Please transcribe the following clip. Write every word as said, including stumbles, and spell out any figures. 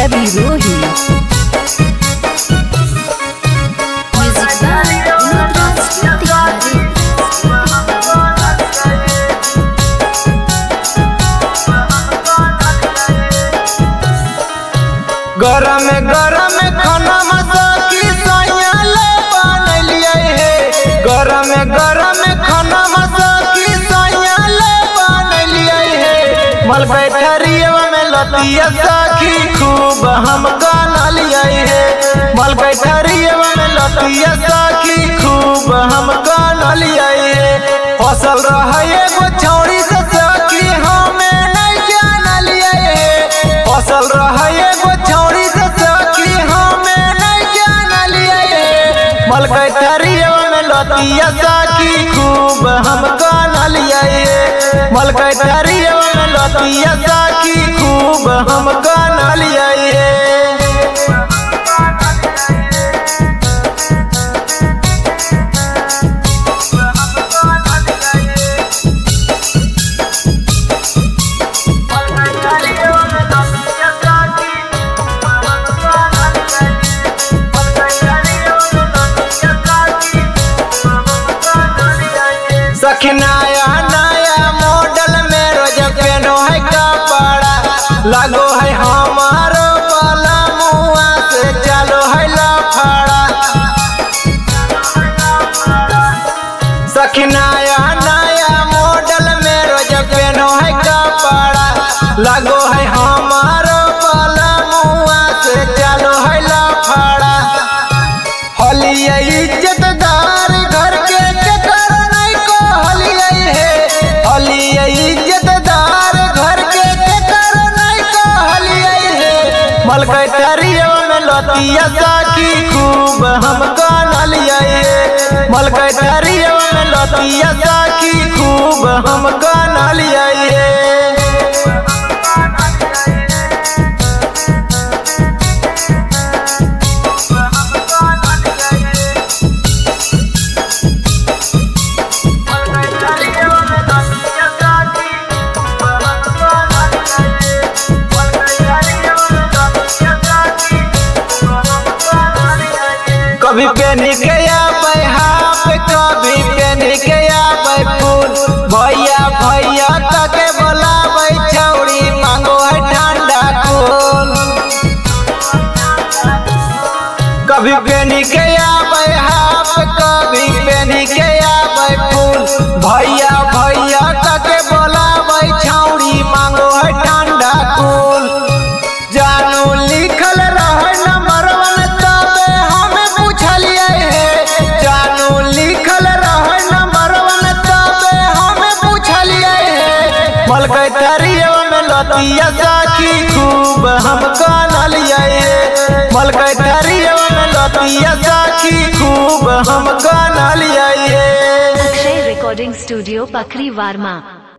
Ravi Rohi. Music by Nutras Tihari. गरम गरम खाना मसाकी सैयाले बनलिए हे गरम गरम खाना मसाकी सैयाले बनलिए हे मलबे ठरिया में लतिया साखी खूब हम गानलिए हे मलबे ठरिया में लतिया साखी खूब हम गानलिए हे फसल रहे एगो छौड़ी से साखी हमें नहीं जानलिए हे फसल रहे एगो छौड़ी से साखी हमें नहीं जानलिए हे मलकै ठरिया में लतिया साखी खूब हम गानलिए हे मलकै ठरिया में लतिया साखी खूब हम गानलिए हे सखी नया नया मॉडल में रोज पेनो है कपड़ा लगो है हमारो वाला मुआ से चलो है लफड़ा सखी नया नया मॉडल में रोज पेनो है कपड़ा लगो है हमारो वाला मुआ से चलो है लफड़ा होलिया इज्जतदार घर के इज्जतदार घर के कर नहीं कहलिए हे मलकै ठरिया में लतिया साखी खूब हम गानलिए हे मलकै ठरिया में लतिया साखी खूब हम गानलिए हे कभी पेनी के आबै हाफ कभी पेनी के आबै फूल भैया भैया तके बोलाबै छौड़ी मांगो है ठंडा फूल कभी पेनी के आबै हाफ कभी पेनी के आबै फूल भैया भैया तके बोलाबै छौड़ी मांगो है ठंडा फूल जानू लिखल रहे नंबर वन तबे हमें पूछलिए हे जानू लिखल रहे नंबर वन तबे हमें पूछलिए हे मलकै ठरिया में लतिया साखी खूब हम गानलिए हे मलकै ठरिया में लतिया साखी खूब हम गानलिए हे Akshay Recording Studio, Pakri Varma.